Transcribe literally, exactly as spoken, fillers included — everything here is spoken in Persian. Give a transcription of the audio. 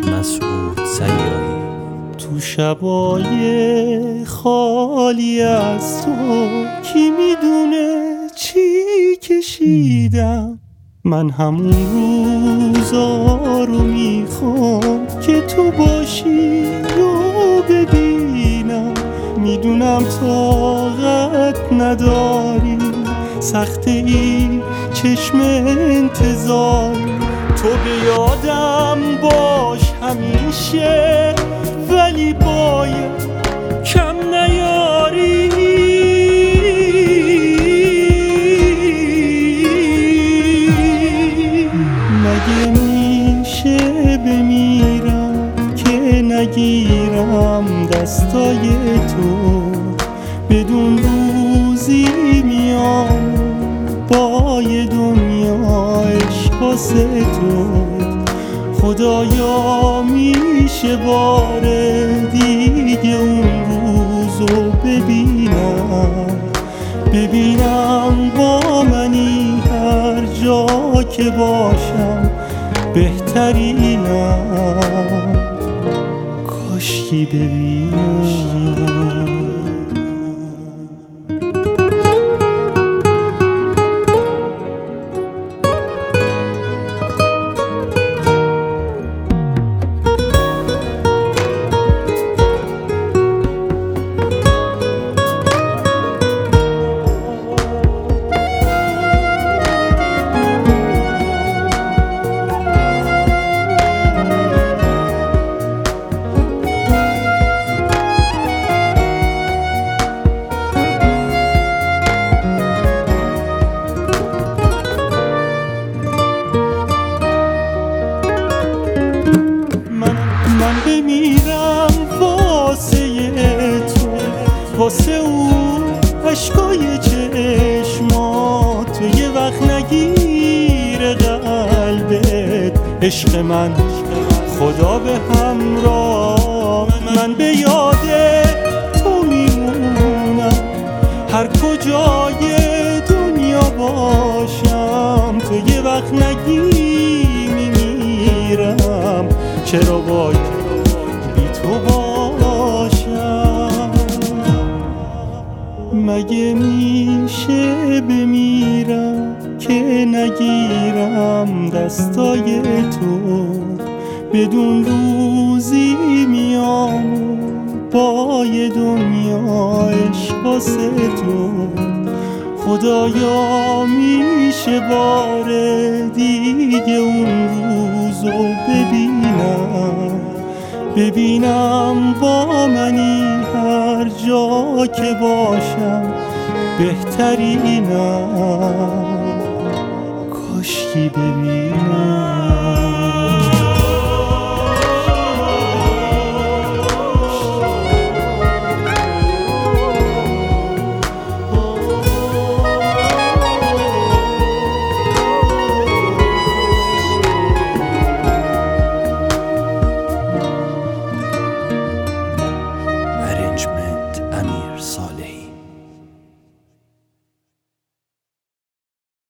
مسعود سیاحی. تو شبای خالی از تو کی میدونه چی کشیدم، من همون روزا رو میخوام که تو باشی و ببینم. میدونم طاقت نداری، سخت این چشم انتظار، تو به یادم باش همیشه، ولی باید کم نیاری. مگه میشه بمیرم که نگیرم دستای تو، بدون روزی میام با یه دنیا عشق واسه تو. خدایا میشه بار دیگه اون روزو ببینم، ببینم با منی هر جا که باشم بهترینم، کاشکی ببینم. من بمیرم واسه تو، واسه اون عشقای چشمات، تو یه وقت نگیره قلبت عشق من، خدا به همراه من به یاد تو میمونم، هر کجای دنیا باشم تو یه وقت نگی میمیرم، چرا باید بی تو باشم. مگه میشه بمیرم که نگیرم دستای تو، بدون روزی میام با یه دنیا عشق واسه تو. خدایا میشه بار دیگه اون روزو ببینم، ببینم با منی هر جا که باشم بهترینم، کاشکی ببینم.